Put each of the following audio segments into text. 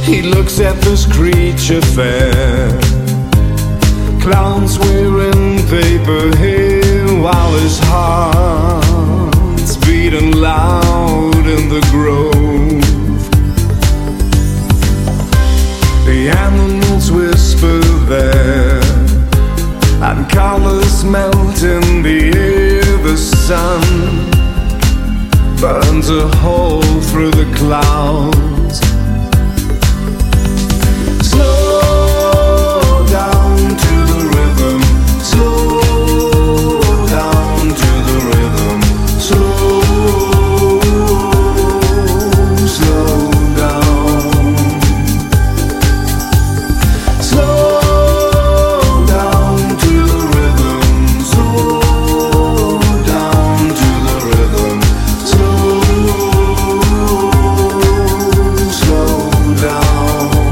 He looks at this creature fair, clowns wearing paper hair, while his heart's beating loud in the grove. The animals whisper there, and colors melt in the air. The sun burns a hole through the clouds. Slow down to the rhythm, slow down to the rhythm, slow down. Slow down to the rhythm, slow down to the rhythm, slow down.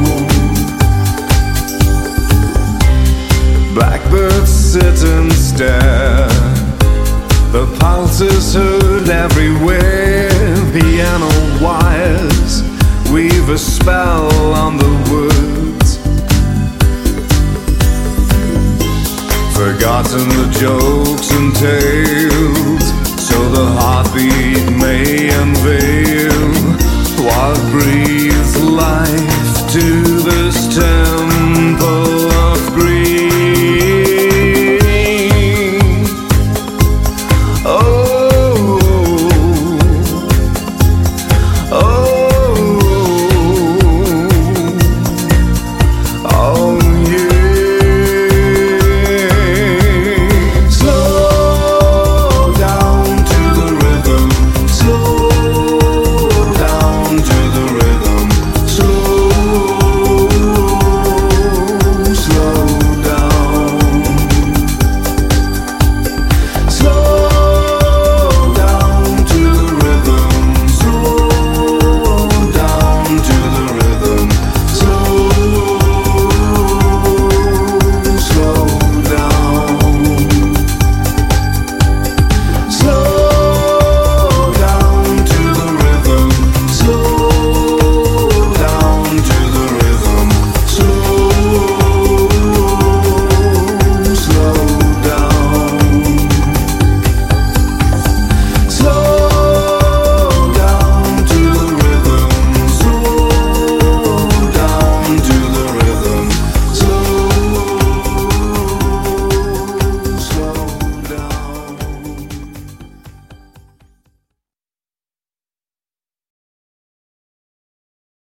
Blackbirds sit and stare, the pulse is heard everywhere. Piano wires weave a spell